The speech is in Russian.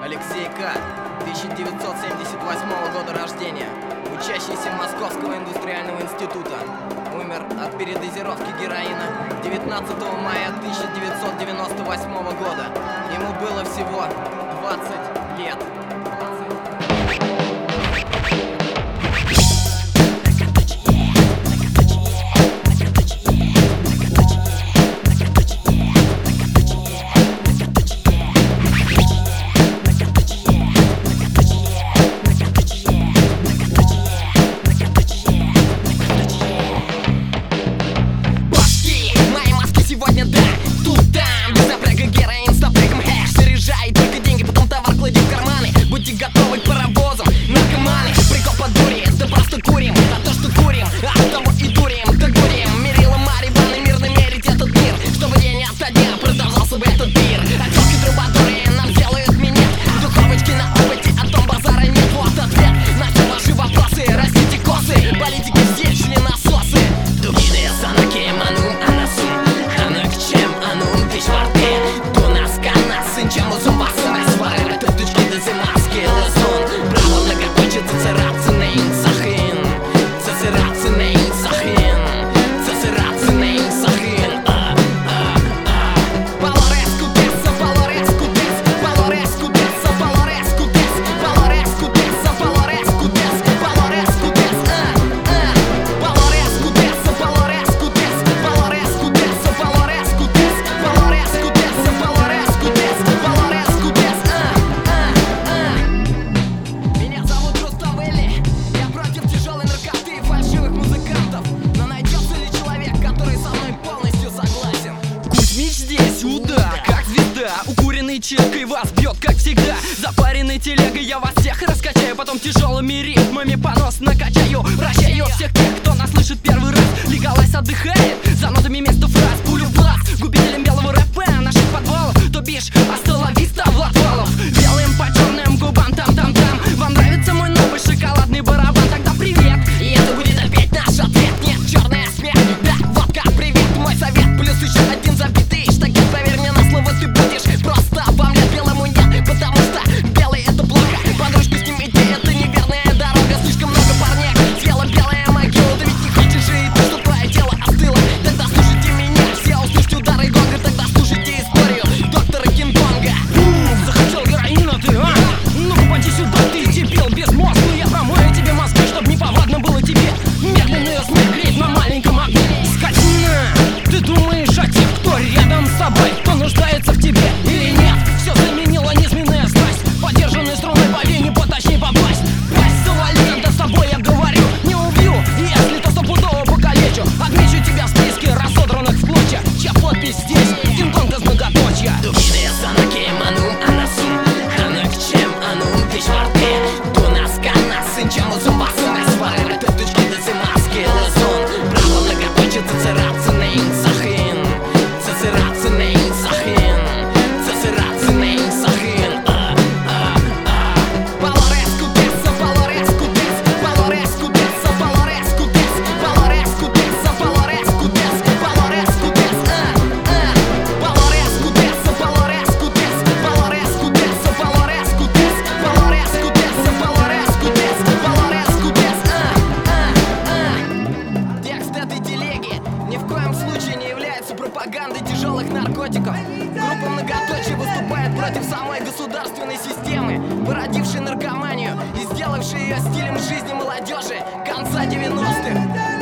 Алексей К. 1978 года рождения, учащийся Московского индустриального института. Умер от передозировки героина 19 мая 1998 года. Ему было всего 20 лет. Чиркой вас бьет, как всегда. Запаренной телегой я вас всех раскачаю, потом тяжелыми ритмами понос накачаю. Прощаю всех тех, кто нас слышит первый раз. Легалайз отдыхает за нотами вместо фраз. Пулю в глаз губителям белого рэпа наших подвалов. То бишь, астоловиста Влад Валов. Белым по черным губам там-там-там. Вам нравится мой новый шоколадный барабан? Тогда привет, и это будет опять наш ответ. Нет, черная смерть, да, водка, привет. Мой совет, плюс еще один забитый штагет. Поверь мне на слово, ты будешь просто обомлет. Белому нет, потому что белый это плохо. Подружку снимите, это неверная дорога. Слишком много парней, тело белая могила. Ты ведь не хочешь жить, что твое тело остыло. Тогда слушайте меня, все услышьте удары гонга. Тогда слушайте историю доктора Кинг-Конга. Захотел героина ты, а? Ну попади сюда, ты дебил безмозглый. Я промою тебе мозги, чтоб неповадно было тебе. Медленная смерть греет на маленьком огне. Скотина, ты думаешь о тех, кто рядом с тобой, кто нуждается в тебе или нет? Все заменила низменная страсть. Подержанной струной по вене поточнее попасть. Пасть завали, да с тобой я говорю. Не убью, если то стопудово покалечу. Отмечу тебя в списке разодранных в клочья, чья подпись здесь Кинг-Конг из многоточья. Dubide sana kemanum anasın. Hanıkçem anum pişvartı. Тунас канасın, чем зубасın. Сварили туточки до зимаски лесон. Право многоточие цицераться на инсахин. Цицераться на инсахин. Цицераться на инсахин. Палореску теса, палореску тес, палореску теса, палореску тес, палореску теса, палореску тес, палореску тес, палореску теса, палореску тес, палореску теса, палореску тес, палореску теса, палореску тес, палореску тес, Текст этой телеги ни в коем случае не является пропагандой тяжелых наркотиков. Группа «Многоточие» выступает против самой государственной системы, породившей наркоманию и сделавшей ее стилем жизни молодежи конца 90-х.